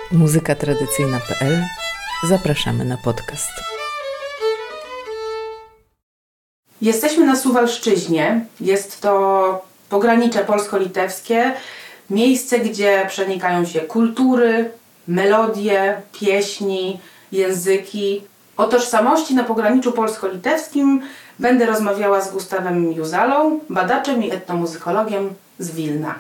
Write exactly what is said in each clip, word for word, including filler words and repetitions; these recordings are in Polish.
muzyka tradycyjna kropka p l. Zapraszamy na podcast. Jesteśmy na Suwalszczyźnie. Jest to pogranicze polsko-litewskie, miejsce, gdzie przenikają się kultury, melodie, pieśni, języki. O tożsamości na pograniczu polsko-litewskim będę rozmawiała z Gustawem Juzalą, badaczem i etnomuzykologiem z Wilna.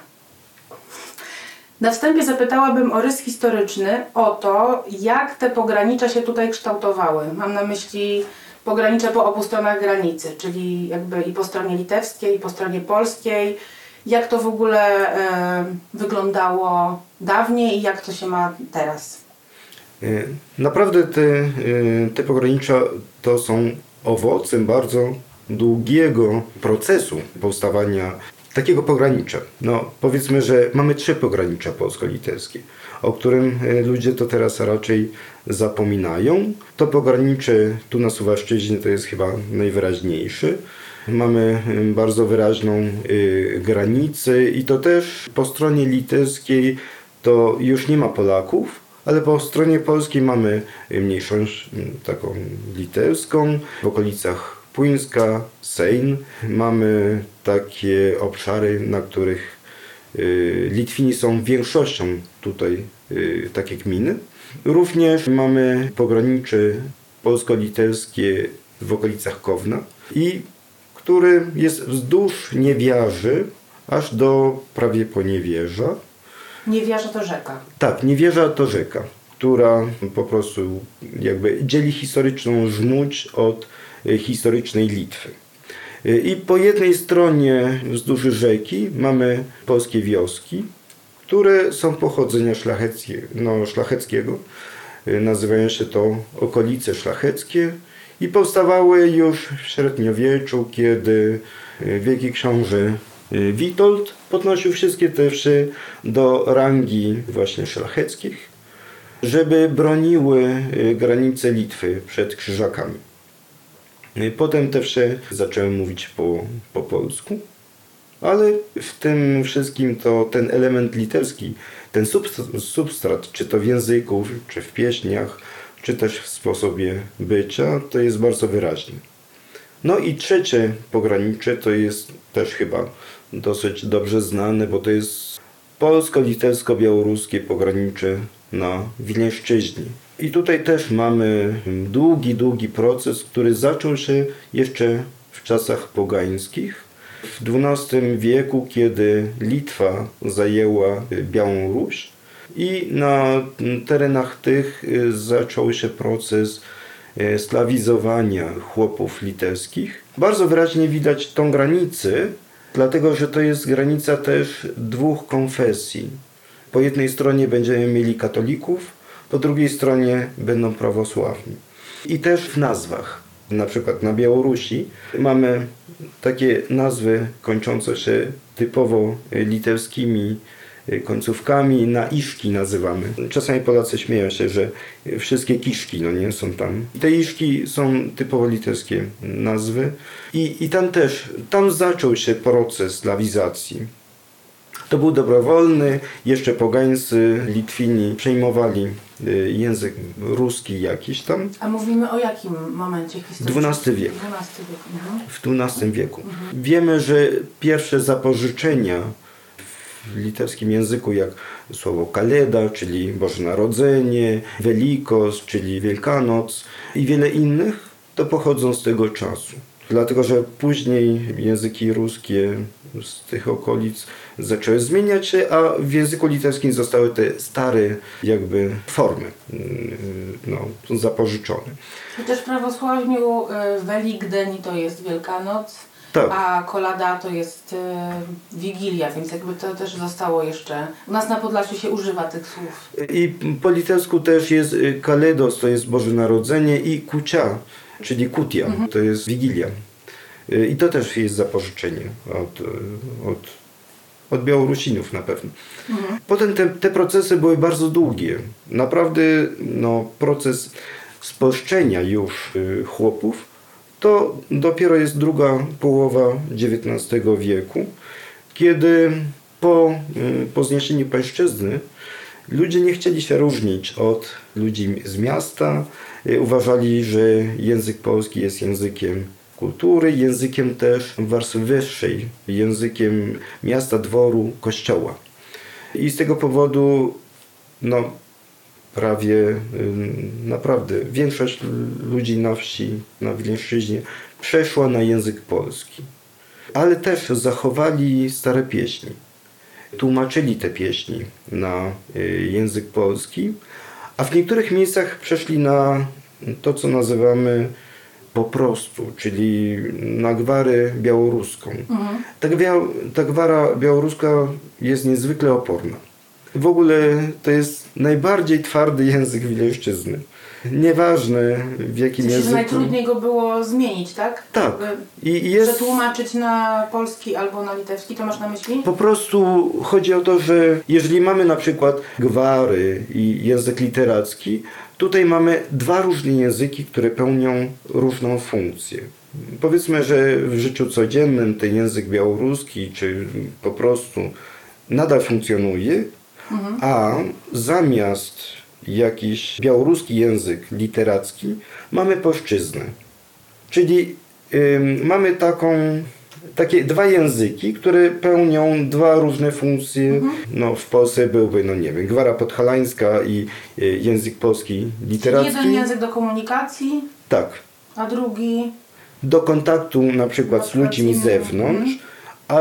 Na wstępie zapytałabym o rys historyczny, o to, jak te pogranicza się tutaj kształtowały. Mam na myśli pogranicze po obu stronach granicy, czyli jakby i po stronie litewskiej, i po stronie polskiej. Jak to w ogóle e, wyglądało dawniej i jak to się ma teraz? Naprawdę te, te pogranicza to są owocem bardzo długiego procesu powstawania takiego pogranicza. No, powiedzmy, że mamy trzy pogranicza polsko-litewskie, o którym ludzie to teraz raczej zapominają. To pogranicze tu na Suwalszczyźnie to jest chyba najwyraźniejsze. Mamy bardzo wyraźną y, granicę i to też po stronie litewskiej to już nie ma Polaków, ale po stronie polskiej mamy mniejszość taką litewską w okolicach Płyńska, Sejn. Mamy takie obszary, na których y, Litwini są większością tutaj y, takie gminy. Również mamy pogranicze polsko-litewskie w okolicach Kowna, i który jest wzdłuż Niewiarzy aż do prawie Poniewierza. Niewierza to rzeka. Tak, Niewierza to rzeka, która po prostu jakby dzieli historyczną Żmudź od historycznej Litwy. I po jednej stronie wzdłuż rzeki mamy polskie wioski, które są pochodzenia szlacheckie, no, szlacheckiego. Nazywają się to okolice szlacheckie i powstawały już w średniowieczu, kiedy wielki książę Witold podnosił wszystkie te wsie do rangi właśnie szlacheckich, żeby broniły granice Litwy przed Krzyżakami. Potem te wsie zaczęły mówić po, po polsku, ale w tym wszystkim to ten element litewski, ten substrat, czy to w języku, czy w pieśniach, czy też w sposobie bycia, to jest bardzo wyraźny. No i trzecie pogranicze to jest też chyba dosyć dobrze znane, bo to jest polsko-litewsko-białoruskie pogranicze na Wileńszczyźnie. I tutaj też mamy długi, długi proces, który zaczął się jeszcze w czasach pogańskich. W dwunastym wieku, kiedy Litwa zajęła Białą Ruś i na terenach tych zaczął się proces slawizowania chłopów litewskich. Bardzo wyraźnie widać tą granicę, dlatego że to jest granica też dwóch konfesji. Po jednej stronie będziemy mieli katolików, po drugiej stronie będą prawosławni. I też w nazwach. Na przykład na Białorusi mamy takie nazwy kończące się typowo litewskimi końcówkami, na iszki nazywamy. Czasami Polacy śmieją się, że wszystkie kiszki no nie są tam. Te iszki są typowo litewskie nazwy i, i tam też, tam zaczął się proces slawizacji. To był dobrowolny, jeszcze pogańscy Litwini przejmowali język ruski jakiś tam. A mówimy o jakim momencie historycznym? dwunasty wiek. dwunasty wiek. Mhm. W dwunastym wieku. Mhm. Wiemy, że pierwsze zapożyczenia w litewskim języku, jak słowo Kaleda, czyli Boże Narodzenie, Velikos, czyli Wielkanoc i wiele innych, to pochodzą z tego czasu. Dlatego, że później języki ruskie z tych okolic zaczęły zmieniać się, a w języku litewskim zostały te stare jakby formy no, zapożyczone. I też w prawosławiu Welikdeń to jest Wielkanoc, tak. A Kolada to jest Wigilia, więc jakby to też zostało jeszcze... U nas na Podlasiu się używa tych słów. I po litewsku też jest Kaledos, to jest Boże Narodzenie, i Kucia, czyli Kutia, mhm. to jest Wigilia. I to też jest zapożyczenie od, od, od Białorusinów na pewno. Mhm. Potem te, te procesy były bardzo długie. Naprawdę no, proces spolszczenia już chłopów to dopiero jest druga połowa dziewiętnastego wieku, kiedy po, po zniesieniu pańszczyzny Ludzie nie chcieli się różnić od ludzi z miasta. Uważali, że język polski jest językiem kultury, językiem też warstwy wyższej, językiem miasta, dworu, kościoła. I z tego powodu no, prawie naprawdę większość ludzi na wsi, na Wileńszczyźnie przeszła na język polski. Ale też zachowali stare pieśni. Tłumaczyli te pieśni na język polski, a w niektórych miejscach przeszli na to, co nazywamy po prostu, czyli na gwarę białoruską. Mhm. Ta, ta gwara białoruska jest niezwykle oporna. W ogóle to jest najbardziej twardy język Wileńszczyzny. Nieważne w jakim w sensie, języku. Że najtrudniej go było zmienić, tak? Tak. I jest... Przetłumaczyć na polski albo na litewski, to masz na myśli? Po prostu chodzi o to, że jeżeli mamy na przykład gwary i język literacki, tutaj mamy dwa różne języki, które pełnią różną funkcję. Powiedzmy, że w życiu codziennym ten język białoruski, czy po prostu nadal funkcjonuje, mhm. a zamiast jakiś białoruski język literacki mamy polszczyznę. Czyli y, mamy taką, takie dwa języki, które pełnią dwa różne funkcje. Mhm. No, w Polsce byłby, no nie wiem, gwara podhalańska i y, język polski literacki. Jeden język do komunikacji, tak. a drugi do kontaktu na przykład z ludźmi z zewnątrz, mhm.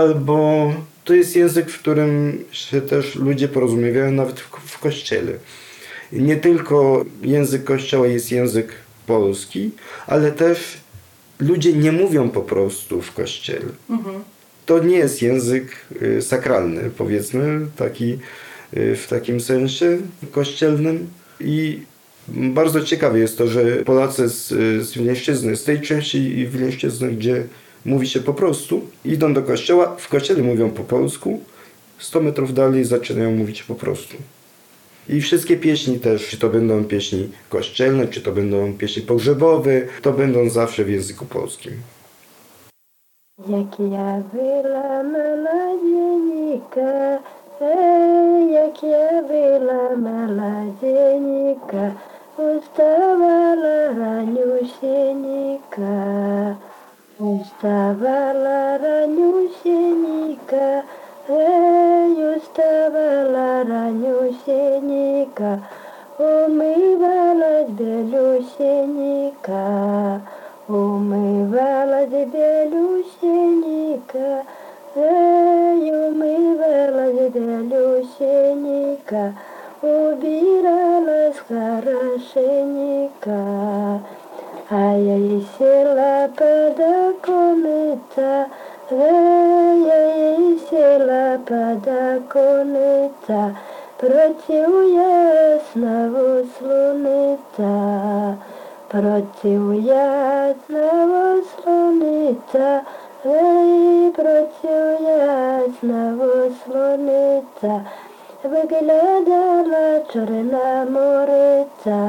albo to jest język, w którym się też ludzie porozumiewają nawet w, w kościele. Nie tylko język kościoła jest język polski, ale też ludzie nie mówią po prostu w kościele. Mhm. To nie jest język y, sakralny, powiedzmy, taki, y, w takim sensie kościelnym. I bardzo ciekawe jest to, że Polacy z, z Wileńszczyzny, z tej części Wileńszczyzny, gdzie mówi się po prostu, idą do kościoła, w kościele mówią po polsku, sto metrów dalej zaczynają mówić po prostu. I wszystkie pieśni też, czy to będą pieśni kościelne, czy to będą pieśni pogrzebowe, to będą zawsze w języku polskim. Jak ja była młodzieńka, ej, jak ja była młodzieńka, ustawała raniusieńka, ustawała raniusieńka, ej, ustawała raniusieńka, umywalać bielusieńka, umywalać bielusieńka, ej, umywalać bielusieńka, ubiralać хорошенька, а я ей села подоконница, эй, я ей села подоконница, против ясного слуница, против ясного слуница, эй, против ясного слуница, wyglądała czarna moryca.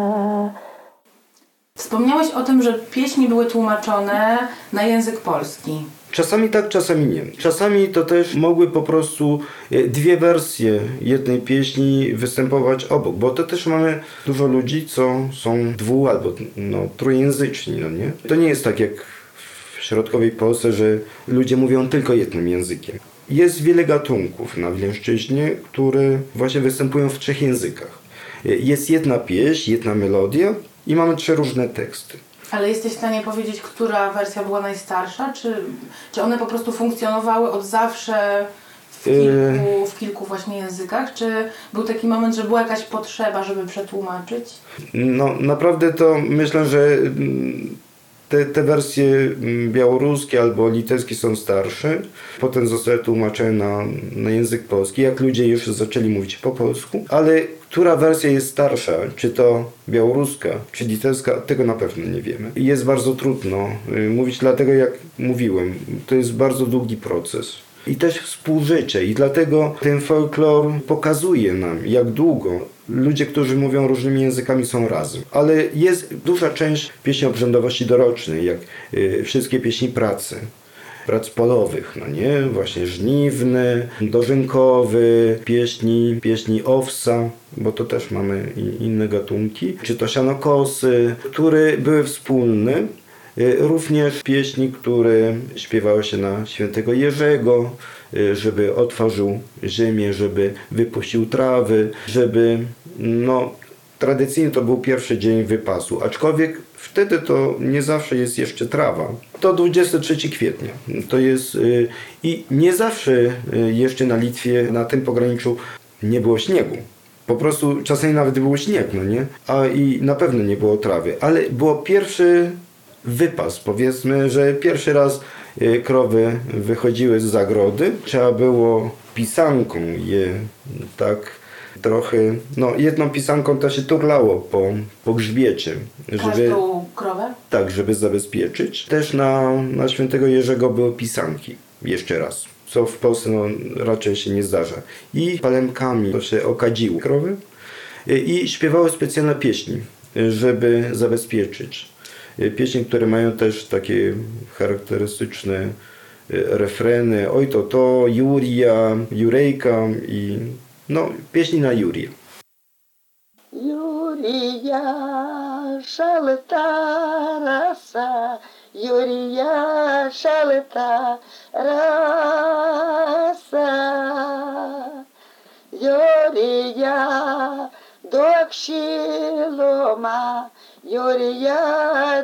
Wspomniałeś o tym, że pieśni były tłumaczone na język polski. Czasami tak, czasami nie. Czasami to też mogły po prostu dwie wersje jednej pieśni występować obok, bo to też mamy dużo ludzi, co są dwu- albo no, trójjęzyczni, no nie? To nie jest tak jak w środkowej Polsce, że ludzie mówią tylko jednym językiem. Jest wiele gatunków na Wileńszczyźnie, które właśnie występują w trzech językach. Jest jedna pieśń, jedna melodia i mamy trzy różne teksty. Ale jesteś w stanie powiedzieć, która wersja była najstarsza? Czy, czy one po prostu funkcjonowały od zawsze w kilku, w kilku właśnie językach? Czy był taki moment, że była jakaś potrzeba, żeby przetłumaczyć? No naprawdę to myślę, że te, te wersje białoruskie albo litewskie są starsze. Potem zostały tłumaczone na, na język polski, jak ludzie już zaczęli mówić po polsku. Ale która wersja jest starsza, czy to białoruska, czy litewska, tego na pewno nie wiemy. I jest bardzo trudno mówić, dlatego jak mówiłem, to jest bardzo długi proces. I też współżycie. I dlatego ten folklor pokazuje nam, jak długo ludzie, którzy mówią różnymi językami, są razem. Ale jest duża część pieśni obrzędowości dorocznej, jak y, wszystkie pieśni pracy. Prac polowych, no nie? Właśnie żniwny, dożynkowy, pieśni, pieśni owsa. bo to też mamy i inne gatunki, czy to sianokosy, które były wspólne. Również pieśni, które śpiewało się na świętego Jerzego, żeby otworzył ziemię, żeby wypuścił trawy, żeby, no, tradycyjnie to był pierwszy dzień wypasu, aczkolwiek wtedy to nie zawsze jest jeszcze trawa. To dwudziestego trzeciego kwietnia. To jest yy, i nie zawsze yy, jeszcze na Litwie, na tym pograniczu nie było śniegu. Po prostu czasami nawet był śnieg, no nie? A i na pewno nie było trawy, ale było pierwszy wypas, powiedzmy, że pierwszy raz yy, krowy wychodziły z zagrody. Trzeba było pisanką je tak trochę, no jedną pisanką to się turlało po, po grzbiecie. Żeby, Każdą krowę? tak, żeby zabezpieczyć. Też na, na świętego Jerzego były pisanki, jeszcze raz, co w Polsce no, raczej się nie zdarza. I palemkami to się okadziło krowy i śpiewały specjalne pieśni, żeby zabezpieczyć. Pieśni, które mają też takie charakterystyczne refreny, oj to to, Juria, Jurejka i no, pieśni na Jurię. Юрия шалта раса, Юрия шалта раса, Юрия докшилома, Юрия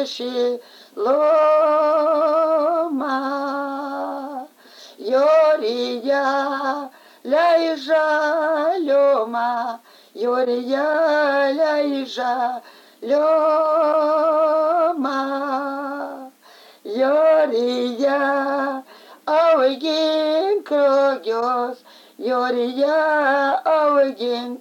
докшилома, Юрия Ляйжа лёма, Юрия ляйжа лёма, Юрия аугин крогёс, Юрия аугин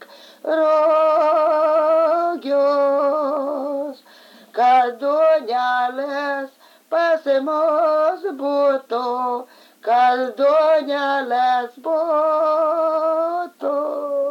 крогёс, Кадоняles pasemos buto, Кадоняles buto.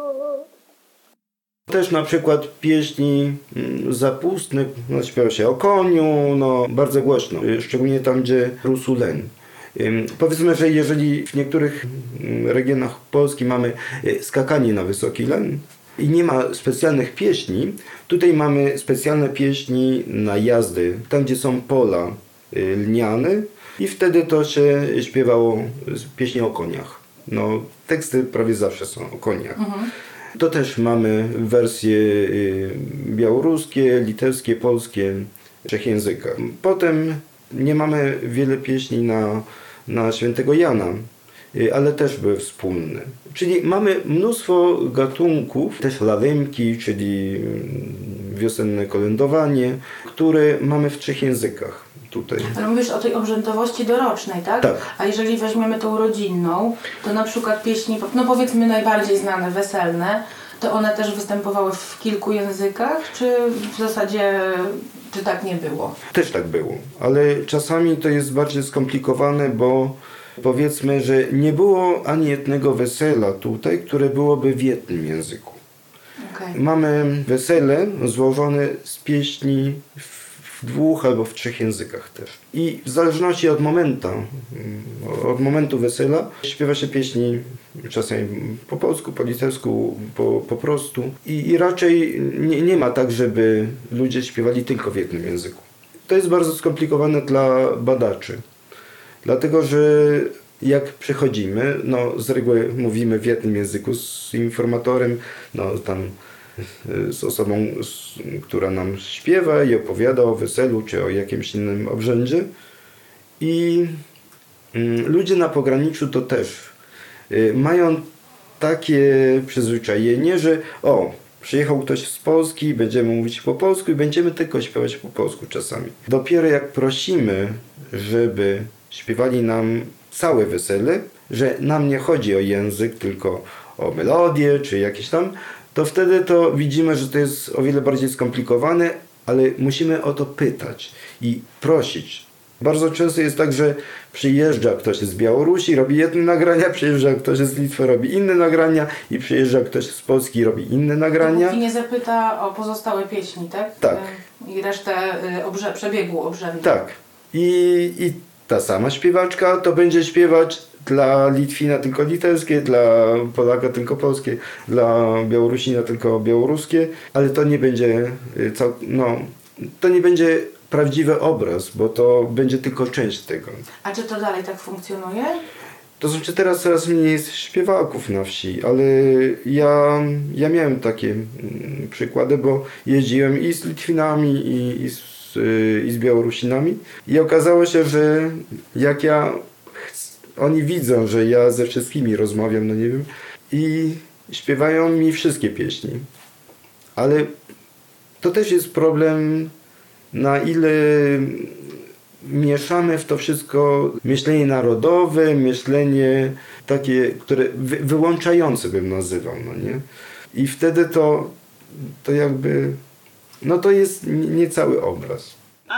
Też na przykład pieśni zapustne, no, śpiewa się o koniu, no, bardzo głośno, szczególnie tam, gdzie rósł len. Powiedzmy, że jeżeli w niektórych regionach Polski mamy skakanie na wysoki len i nie ma specjalnych pieśni, tutaj mamy specjalne pieśni na jazdy, tam gdzie są pola lniane i wtedy to się śpiewało pieśni o koniach. No, teksty prawie zawsze są o koniach. Mhm. To też mamy wersje białoruskie, litewskie, polskie, w trzech językach. Potem nie mamy wiele pieśni na, na świętego Jana, ale też były wspólne. Czyli mamy mnóstwo gatunków, też lawemki, czyli wiosenne kolędowanie, które mamy w trzech językach tutaj. Ale mówisz o tej obrzędowości dorocznej, tak? Tak. A jeżeli weźmiemy tą rodzinną, to na przykład pieśni, no powiedzmy najbardziej znane, weselne, to one też występowały w kilku językach, czy w zasadzie, czy tak nie było? Też tak było, ale czasami to jest bardziej skomplikowane, bo powiedzmy, że nie było ani jednego wesela tutaj, które byłoby w jednym języku. Okay. Mamy wesele złożone z pieśni w dwóch albo w trzech językach też. I w zależności od momentu, od momentu wesela śpiewa się pieśni czasami po polsku, po litewsku, po, po prostu. I, i raczej nie, nie ma tak, żeby ludzie śpiewali tylko w jednym języku. To jest bardzo skomplikowane dla badaczy. Dlatego, że jak przychodzimy, no z reguły mówimy w jednym języku z informatorem, no tam z osobą, która nam śpiewa i opowiada o weselu czy o jakimś innym obrzędzie. I ludzie na pograniczu to też mają takie przyzwyczajenie, że o, przyjechał ktoś z Polski, będziemy mówić po polsku i będziemy tylko śpiewać po polsku czasami. Dopiero jak prosimy, żeby śpiewali nam całe wesele, że nam nie chodzi o język, tylko o melodię czy jakieś tam, to wtedy to widzimy, że to jest o wiele bardziej skomplikowane, ale musimy o to pytać i prosić. Bardzo często jest tak, że przyjeżdża ktoś z Białorusi, robi jedne nagrania, przyjeżdża ktoś z Litwy, robi inne nagrania i przyjeżdża ktoś z Polski, robi inne nagrania. I nie zapyta o pozostałe pieśni, tak? Tak. I resztę obrze- przebiegu obrzędu. Tak. I, I ta sama śpiewaczka to będzie śpiewać dla Litwina tylko litewskie, dla Polaka tylko polskie, dla Białorusina tylko białoruskie, ale to nie będzie, cał, no, to nie będzie prawdziwy obraz, bo to będzie tylko część tego. A czy to dalej tak funkcjonuje? To znaczy teraz coraz mniej jest śpiewaków na wsi, ale ja, ja miałem takie mm, przykłady, bo jeździłem i z Litwinami, i, i, z, i z Białorusinami i okazało się, że jak ja, oni widzą, że ja ze wszystkimi rozmawiam, no nie wiem, i śpiewają mi wszystkie pieśni, ale to też jest problem, na ile mieszamy w to wszystko myślenie narodowe, myślenie takie, które wy, wyłączające bym nazywał, no nie? I wtedy to, to jakby, no to jest nie cały obraz.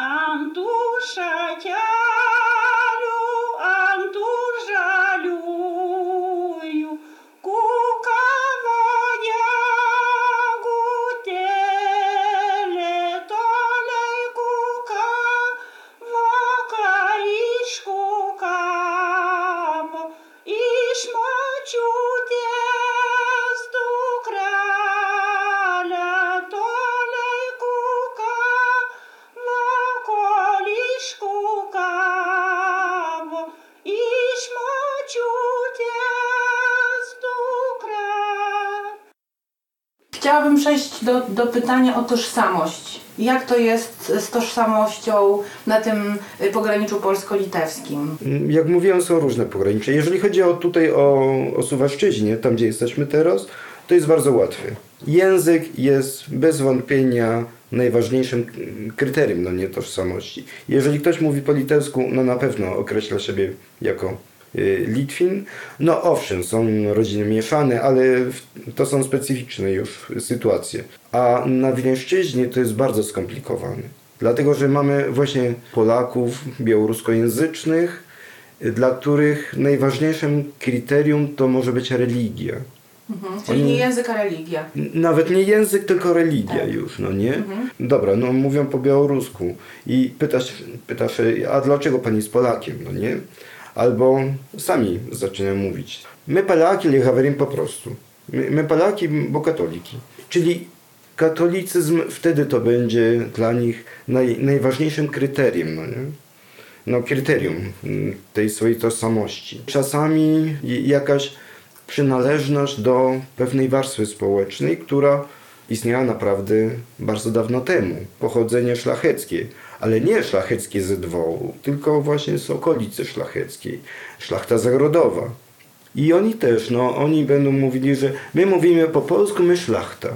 Chciałabym przejść do, do pytania o tożsamość. Jak to jest z tożsamością na tym pograniczu polsko-litewskim? Jak mówiłem, są różne pogranicze. Jeżeli chodzi o, tutaj o, o Suwalszczyźnie, tam gdzie jesteśmy teraz, to jest bardzo łatwy. Język jest bez wątpienia najważniejszym kryterium no nie tożsamości. Jeżeli ktoś mówi po litewsku, no na pewno określa siebie jako Litwin. No owszem, są rodziny mieszane, ale to są specyficzne już sytuacje. A na Wileńszczyźnie to jest bardzo skomplikowane. Dlatego, że mamy właśnie Polaków białoruskojęzycznych, dla których najważniejszym kryterium to może być religia. Mhm, czyli Oni... nie język, a religia. Nawet nie język, tylko religia tak. już, no nie? Mhm. Dobra, no mówią po białorusku i pytasz, pytasz, a dlaczego pan jest Polakiem, no nie? Albo sami zaczynają mówić. My Polaki, ale говорим po prostu. My, my Polaki, bo katoliki. Czyli katolicyzm wtedy to będzie dla nich naj, najważniejszym kryterium, no nie? No kryterium tej swojej tożsamości. Czasami jakaś przynależność do pewnej warstwy społecznej, która istniała naprawdę bardzo dawno temu. Pochodzenie szlacheckie. Ale nie szlacheckie z dworu, tylko właśnie z okolicy szlacheckiej. Szlachta zagrodowa. I oni też, no, oni będą mówili, że my mówimy po polsku, my szlachta.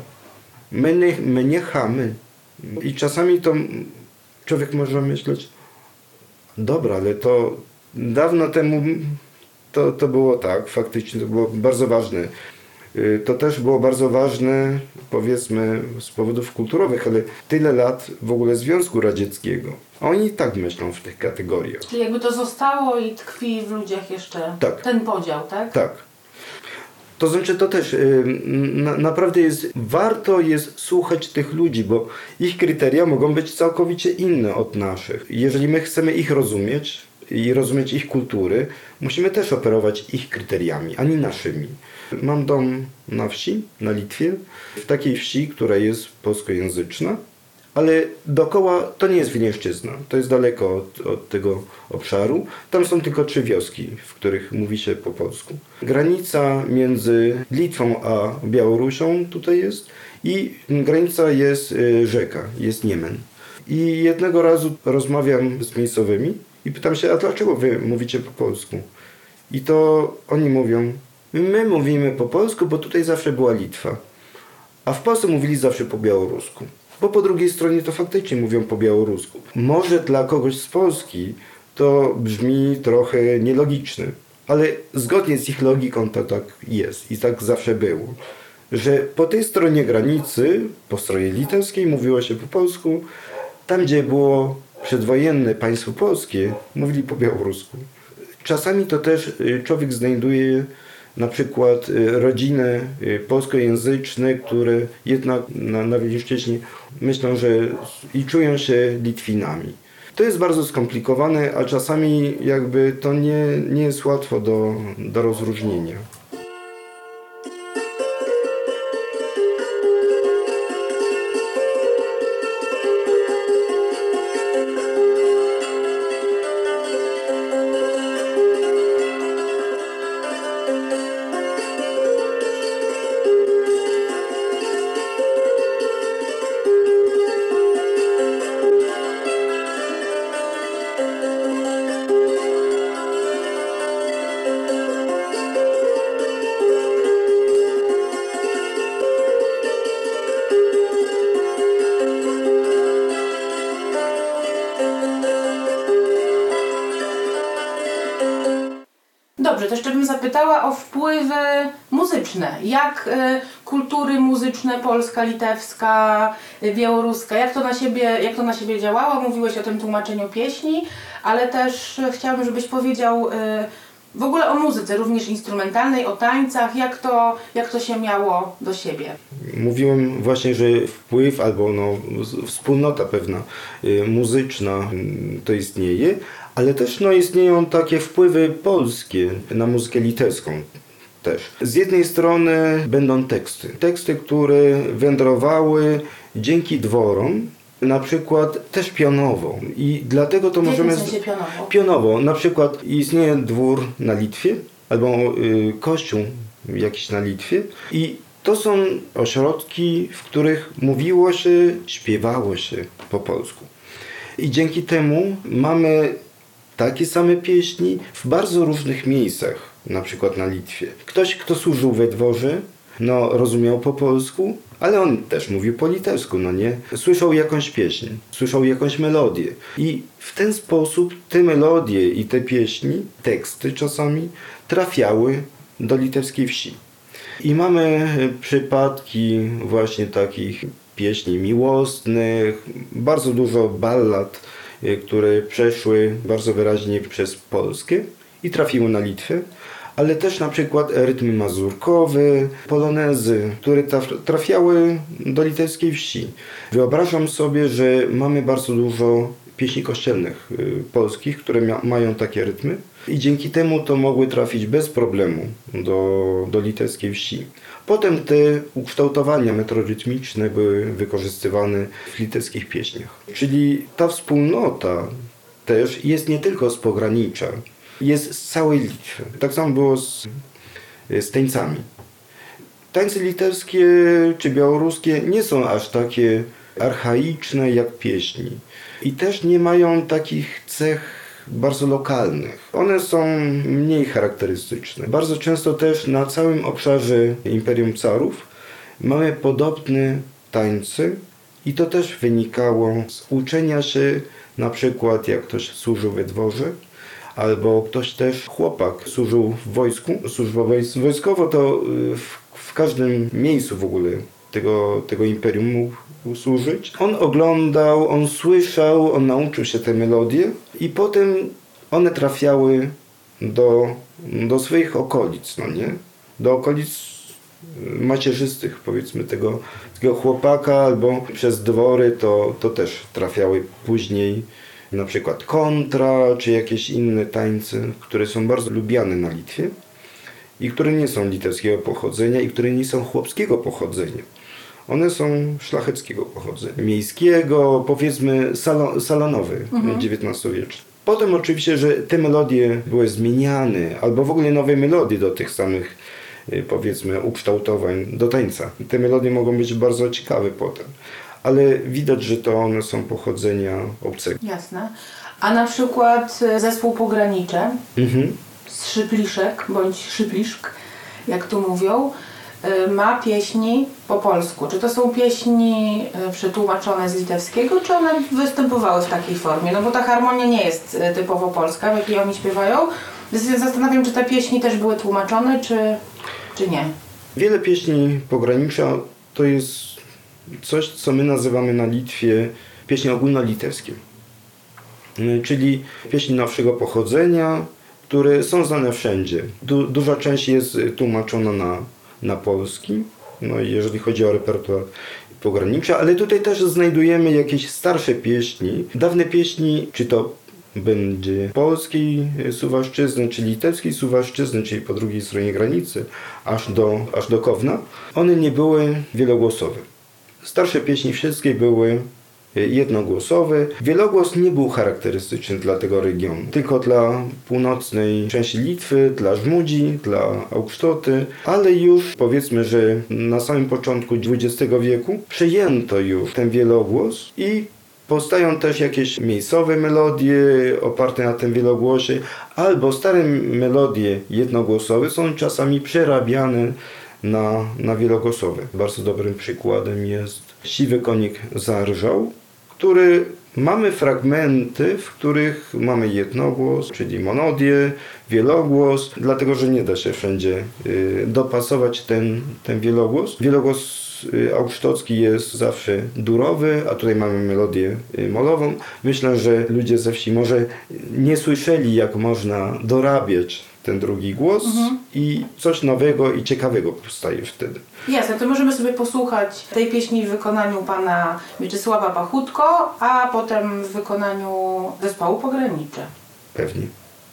My nie, my nie chamy. I czasami to człowiek może myśleć, dobra, ale to dawno temu to, to było tak, faktycznie to było bardzo ważne. To też było bardzo ważne, powiedzmy, z powodów kulturowych, ale tyle lat w ogóle Związku Radzieckiego. A oni tak myślą w tych kategoriach. Czyli jakby to zostało i tkwi w ludziach jeszcze tak. ten podział, tak? Tak. To znaczy to też yy, na, naprawdę jest, warto jest słuchać tych ludzi, bo ich kryteria mogą być całkowicie inne od naszych. Jeżeli my chcemy ich rozumieć i rozumieć ich kultury, musimy też operować ich kryteriami, a nie naszymi. Mam dom na wsi, na Litwie, w takiej wsi, która jest polskojęzyczna, ale dookoła to nie jest Wileńszczyzna, to jest daleko od, od tego obszaru. Tam są tylko trzy wioski, w których mówi się po polsku. Granica między Litwą a Białorusią tutaj jest i granica jest rzeka, jest Niemen. I jednego razu rozmawiam z miejscowymi i pytam się, a dlaczego wy mówicie po polsku? I to oni mówią, my mówimy po polsku, bo tutaj zawsze była Litwa. A w Polsce mówili zawsze po białorusku. Bo po drugiej stronie to faktycznie mówią po białorusku. Może dla kogoś z Polski to brzmi trochę nielogiczne, ale zgodnie z ich logiką to tak jest i tak zawsze było. Że po tej stronie granicy, po stronie litewskiej mówiło się po polsku, tam gdzie było przedwojenne państwo polskie, mówili po białorusku. Czasami to też człowiek znajduje na przykład rodziny polskojęzyczne, które jednak na, na Wileńszczyźnie myślą, że i czują się Litwinami. To jest bardzo skomplikowane, a czasami jakby to nie, nie jest łatwo do, do rozróżnienia. Dobrze, to jeszcze bym zapytała o wpływy muzyczne. Jak y, kultury muzyczne polska, litewska, y, białoruska, jak to na siebie, jak to na siebie działało? Mówiłeś o tym tłumaczeniu pieśni, ale też y, chciałabym, żebyś powiedział y, w ogóle o muzyce, również instrumentalnej, o tańcach, jak to, jak to się miało do siebie. Mówiłem właśnie, że wpływ albo no, wspólnota pewna y, muzyczna y, to istnieje, ale też no, istnieją takie wpływy polskie na muzykę litewską też. Z jednej strony będą teksty. Teksty, które wędrowały dzięki dworom, na przykład też pionowo. I dlatego to W możemy... jakim sensie pionowo? Pionowo. Na przykład istnieje dwór na Litwie, albo y, kościół jakiś na Litwie. I to są ośrodki, w których mówiło się, śpiewało się po polsku. I dzięki temu mamy takie same pieśni w bardzo różnych miejscach, na przykład na Litwie. Ktoś, kto służył we dworze, no rozumiał po polsku, ale on też mówił po litewsku, no nie? Słyszał jakąś pieśń, słyszał jakąś melodię. I w ten sposób te melodie i te pieśni, teksty czasami, trafiały do litewskiej wsi. I mamy przypadki właśnie takich pieśni miłosnych, bardzo dużo ballad, które przeszły bardzo wyraźnie przez Polskę i trafiły na Litwę, ale też na przykład rytmy mazurkowe, polonezy, które trafiały do litewskiej wsi. Wyobrażam sobie, że mamy bardzo dużo pieśni kościelnych polskich, które mia- mają takie rytmy i dzięki temu to mogły trafić bez problemu do, do litewskiej wsi. Potem te ukształtowania metrorytmiczne były wykorzystywane w litewskich pieśniach. Czyli ta wspólnota też jest nie tylko z pogranicza, jest z całej Litwy. Tak samo było z, z tańcami. Tańce litewskie czy białoruskie nie są aż takie archaiczne jak pieśni. I też nie mają takich cech bardzo lokalnych. One są mniej charakterystyczne. Bardzo często też na całym obszarze Imperium Carów mamy podobne tańce i to też wynikało z uczenia się, na przykład jak ktoś służył we dworze, albo ktoś też, chłopak, służył w wojsku. Służba wojskowa to w, w każdym miejscu w ogóle tego, tego imperium mógł służyć. On oglądał, on słyszał, on nauczył się te melodie i potem one trafiały do, do swoich okolic, no nie? Do okolic macierzystych, powiedzmy, tego, tego chłopaka, albo przez dwory to, to też trafiały później na przykład kontra, czy jakieś inne tańce, które są bardzo lubiane na Litwie i które nie są litewskiego pochodzenia i które nie są chłopskiego pochodzenia. One są szlacheckiego pochodzenia, miejskiego, powiedzmy salon, salonowy, mhm. dziewiętnastowieczny. Potem oczywiście, że te melodie były zmieniane, albo w ogóle nowe melodie do tych samych, powiedzmy, ukształtowań, do tańca. Te melodie mogą być bardzo ciekawe potem, ale widać, że to one są pochodzenia obcego. Jasne. A na przykład zespół Pogranicze, mhm. Szypliszek, bądź Szypliszk, jak tu mówią, ma pieśni po polsku. Czy to są pieśni przetłumaczone z litewskiego, czy one występowały w takiej formie? No bo ta harmonia nie jest typowo polska, w jakiej oni śpiewają. Więc się zastanawiam, czy te pieśni też były tłumaczone, czy, czy nie. Wiele pieśni pogranicza to jest coś, co my nazywamy na Litwie pieśni ogólnolitewskie. Czyli pieśni nowszego pochodzenia, które są znane wszędzie. Du- duża część jest tłumaczona na, na polski, no jeżeli chodzi o repertuar pogranicza, ale tutaj też znajdujemy jakieś starsze pieśni, dawne pieśni, czy to będzie polskiej Suwalszczyzny, czy litewskiej Suwalszczyzny, czyli po drugiej stronie granicy, aż do, aż do Kowna. One nie były wielogłosowe. Starsze pieśni wszystkie były jednogłosowe. Wielogłos nie był charakterystyczny dla tego regionu, tylko dla północnej części Litwy, dla Żmudzi, dla Augsztoty, ale już powiedzmy, że na samym początku dwudziestego wieku przejęto już ten wielogłos i powstają też jakieś miejscowe melodie oparte na tym wielogłosie, albo stare melodie jednogłosowe są czasami przerabiane na, na wielogłosowe. Bardzo dobrym przykładem jest Siwy konik zarżał, który mamy fragmenty, w których mamy jednogłos, czyli monodię, wielogłos, dlatego że nie da się wszędzie y, dopasować ten, ten wielogłos. Wielogłos augsztocki jest zawsze durowy, a tutaj mamy melodię molową. Myślę, że ludzie ze wsi może nie słyszeli, jak można dorabiać ten drugi głos mhm. i coś nowego i ciekawego powstaje wtedy. Jasne, to możemy sobie posłuchać tej pieśni w wykonaniu pana Mieczysława Pachutko, a potem w wykonaniu zespołu Pogranicze. Pewnie.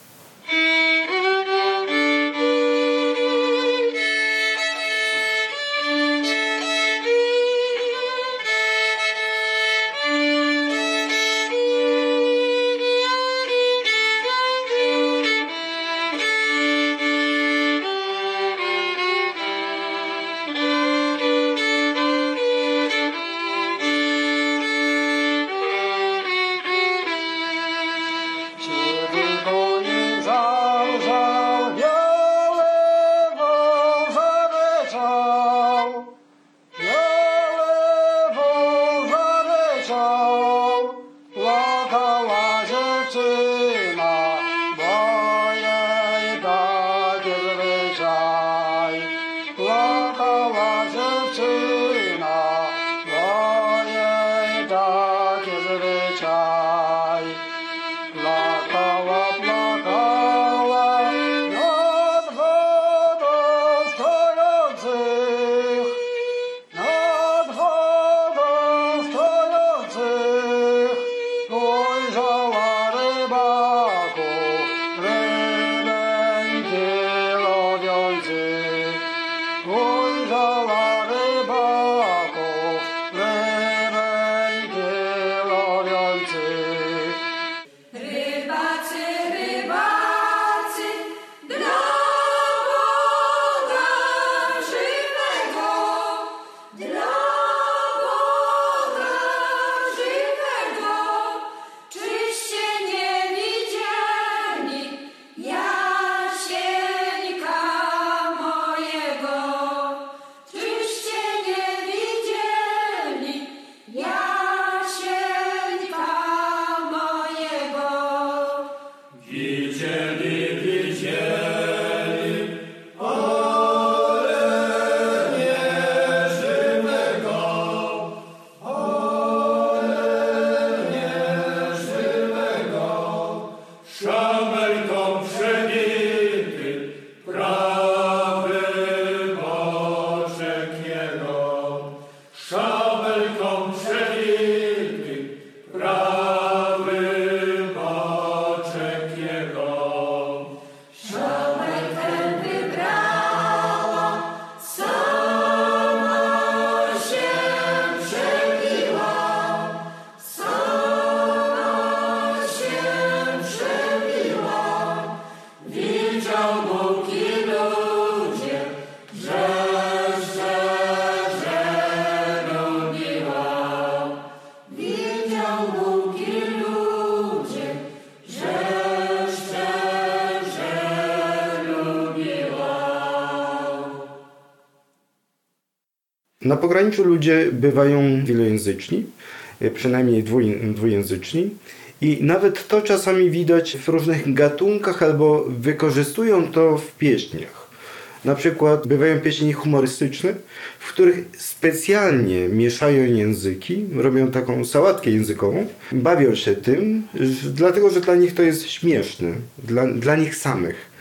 Na pograniczu ludzie bywają wielojęzyczni, przynajmniej dwujęzyczni i nawet to czasami widać w różnych gatunkach albo wykorzystują to w pieśniach. Na przykład bywają pieśni humorystyczne, w których specjalnie mieszają języki, robią taką sałatkę językową, bawią się tym, dlatego że dla nich to jest śmieszne, dla, dla nich samych.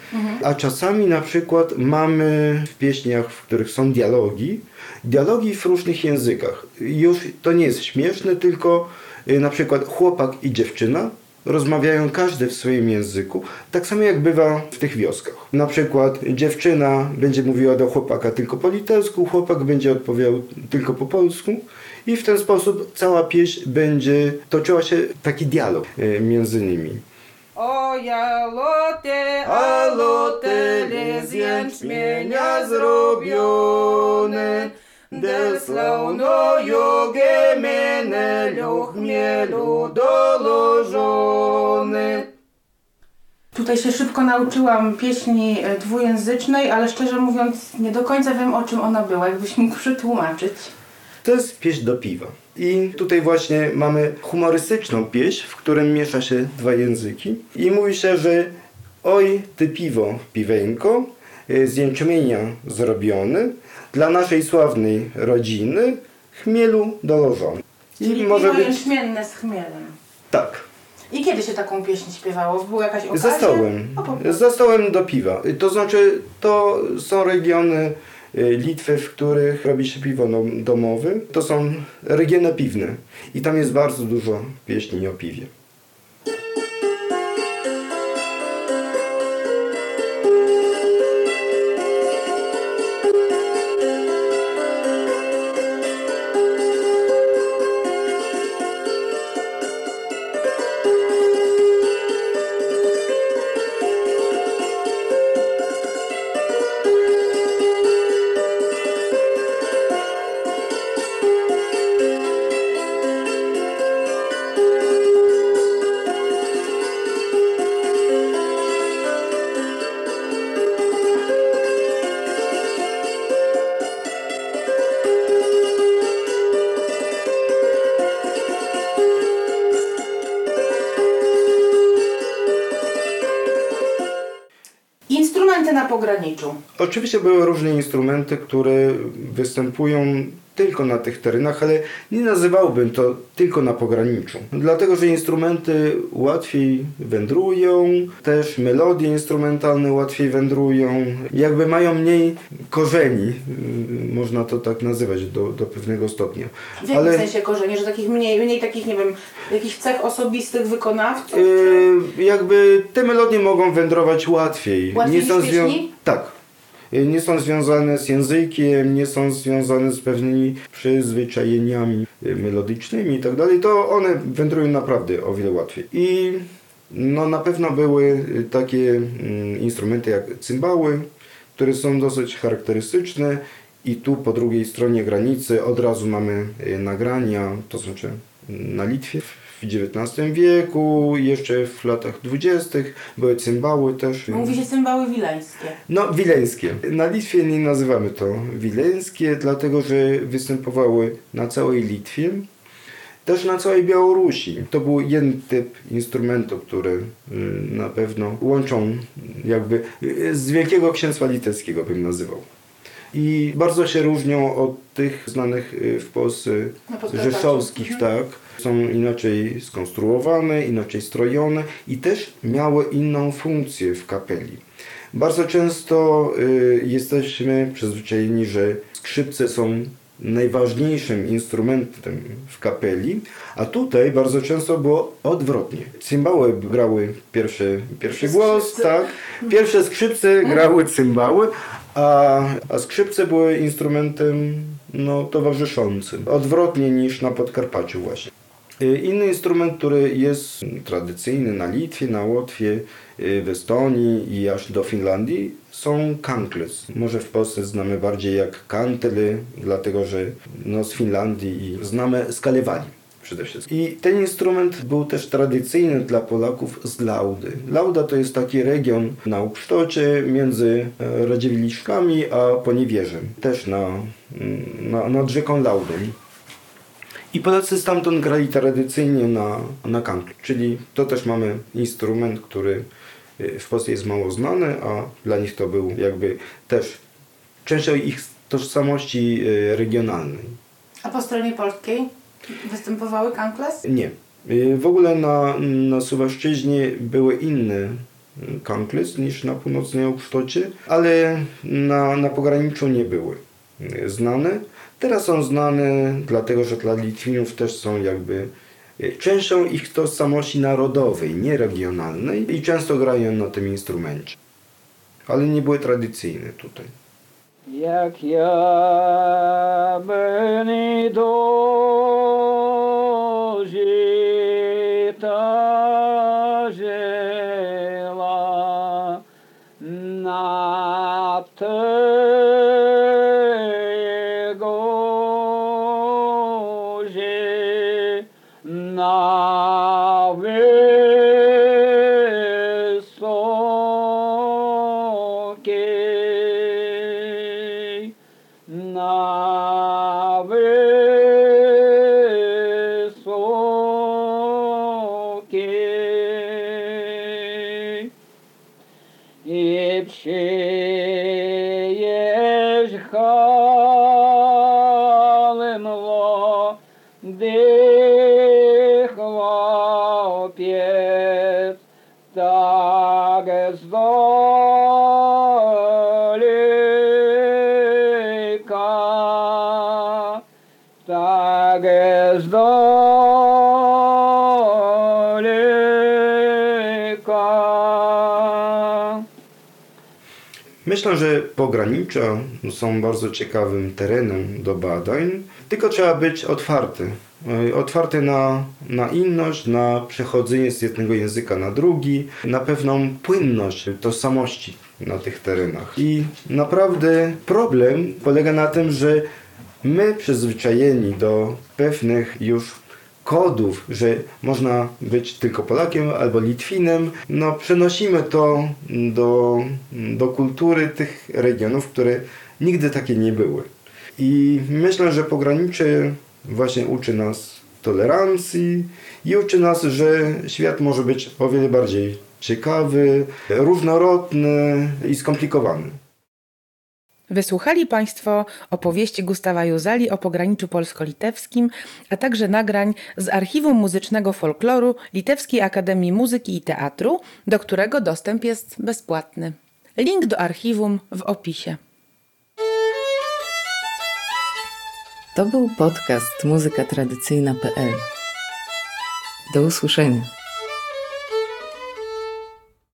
A czasami na przykład mamy w pieśniach, w których są dialogi, dialogi w różnych językach. Już to nie jest śmieszne, tylko y, na przykład chłopak i dziewczyna rozmawiają każdy w swoim języku, tak samo jak bywa w tych wioskach. Na przykład dziewczyna będzie mówiła do chłopaka tylko po litewsku, chłopak będzie odpowiadał tylko po polsku i w ten sposób cała pieśń będzie toczyła się taki dialog y, między nimi. O ja lote, a lote, z jęczmienia zrobione, del slaunojo gemenelio chmielu dolożone. Tutaj się szybko nauczyłam pieśni dwujęzycznej, ale szczerze mówiąc nie do końca wiem, o czym ona była. Jakbyś mógł przetłumaczyć. To jest pieśń do piwa. I tutaj właśnie mamy humorystyczną pieśń, w którym miesza się dwa języki. I mówi się, że oj, ty piwo, piweńko, z jęczmienia zrobione, dla naszej sławnej rodziny, chmielu dołożony. Czyli I piwo może być jęczmienne z chmielem. tak. I kiedy się taką pieśń śpiewało? Była jakaś okazja? Za stołem. O, po prostu. Za stołem do piwa. To znaczy, to są regiony Litwy, w których robi się piwo domowe. To są regiony piwne. I tam jest bardzo dużo pieśni o piwie. Instrumenty na pograniczu. Oczywiście były różne instrumenty, które występują tylko na tych terenach, ale nie nazywałbym to tylko na pograniczu. Dlatego, że instrumenty łatwiej wędrują, też melodie instrumentalne łatwiej wędrują, jakby mają mniej korzeni, można to tak nazywać do, do pewnego stopnia. W jakim ale, sensie korzenie? Że takich mniej, mniej takich, nie wiem, jakichś cech osobistych wykonawców? Yy, jakby te melodie mogą wędrować łatwiej. Łatwiej nie są niż pieśni? Tak. Nie są związane z językiem, nie są związane z pewnymi przyzwyczajeniami melodycznymi i tak dalej, to one wędrują naprawdę o wiele łatwiej. I no, na pewno były takie mm, instrumenty jak cymbały, które są dosyć charakterystyczne i tu po drugiej stronie granicy od razu mamy nagrania, to znaczy na Litwie w dziewiętnastym wieku, jeszcze w latach dwudziestych były cymbały też. Mówi się cymbały wileńskie. No, wileńskie. Na Litwie nie nazywamy to wileńskie, dlatego że występowały na całej Litwie, też na całej Białorusi. To był jeden typ instrumentu, który na pewno łączą jakby z Wielkiego Księstwa Litewskiego bym nazywał. I bardzo się różnią od tych znanych w Polsce rzeszowskich, tak. Są inaczej skonstruowane, inaczej strojone i też miały inną funkcję w kapeli. Bardzo często y, jesteśmy przyzwyczajeni, że skrzypce są najważniejszym instrumentem w kapeli, a tutaj bardzo często było odwrotnie. Cymbały grały pierwszy, pierwszy głos, tak? Pierwsze skrzypce grały cymbały, a, a skrzypce były instrumentem no, towarzyszącym. Odwrotnie niż na Podkarpaciu właśnie. Inny instrument, który jest tradycyjny na Litwie, na Łotwie, w Estonii i aż do Finlandii, są kankles. Może w Polsce znamy bardziej jak kantele, dlatego że no, z Finlandii i znamy skalewali przede wszystkim. I ten instrument był też tradycyjny dla Polaków z Laudy. Lauda to jest taki region na ukształcie między Radziewiliszkami a Poniewierzem, też na, na, nad rzeką Laudem. I Polacy stamtąd grali tradycyjnie na, na kankle, czyli to też mamy instrument, który w Polsce jest mało znany, a dla nich to był jakby też częścią ich tożsamości regionalnej. A po stronie polskiej występowały kankles? Nie. W ogóle na, na Suwalszczyźnie były inne Kanklys niż na północnej Ochsztocie, ale na, na pograniczu nie były znane. Teraz są znane, dlatego że dla Litwinów też są jakby częścią ich tożsamości narodowej, nie regionalnej i często grają na tym instrumencie. Ale nie były tradycyjne tutaj. Jak ja będę do żyta żyła na tego, że na wysokiej, na wysokiej i przyjeżdżałem młody chłopiec, tak z daleka, tak z daleka. Myślę, że pogranicza są bardzo ciekawym terenem do badań, tylko trzeba być otwarty. Otwarty na, na inność, na przechodzenie z jednego języka na drugi, na pewną płynność tożsamości na tych terenach. I naprawdę problem polega na tym, że my przyzwyczajeni do pewnych już kodów, że można być tylko Polakiem albo Litwinem, no przenosimy to do, do kultury tych regionów, które nigdy takie nie były. I myślę, że pogranicze właśnie uczy nas tolerancji i uczy nas, że świat może być o wiele bardziej ciekawy, różnorodny i skomplikowany. Wysłuchali Państwo opowieści Gustawa Juzali o pograniczu polsko-litewskim, a także nagrań z Archiwum Muzycznego Folkloru Litewskiej Akademii Muzyki i Teatru, do którego dostęp jest bezpłatny. Link do archiwum w opisie. To był podcast muzyka tradycyjna kropka p l. Do usłyszenia.